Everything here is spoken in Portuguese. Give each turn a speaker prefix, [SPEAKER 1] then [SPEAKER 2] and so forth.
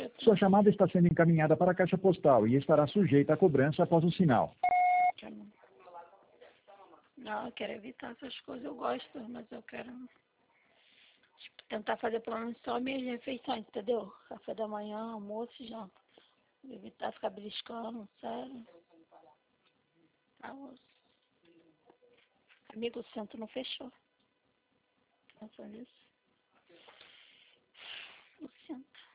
[SPEAKER 1] Sua chamada está sendo encaminhada para a caixa postal e estará sujeita a cobrança após o sinal.
[SPEAKER 2] Não, eu quero evitar essas coisas, eu gosto, mas eu quero tentar fazer pelo menos só minhas refeições, entendeu? Café da manhã, almoço e janta. Evitar ficar beliscando, sério. Tá, amigo, o centro não fechou. Pensa nisso. O centro.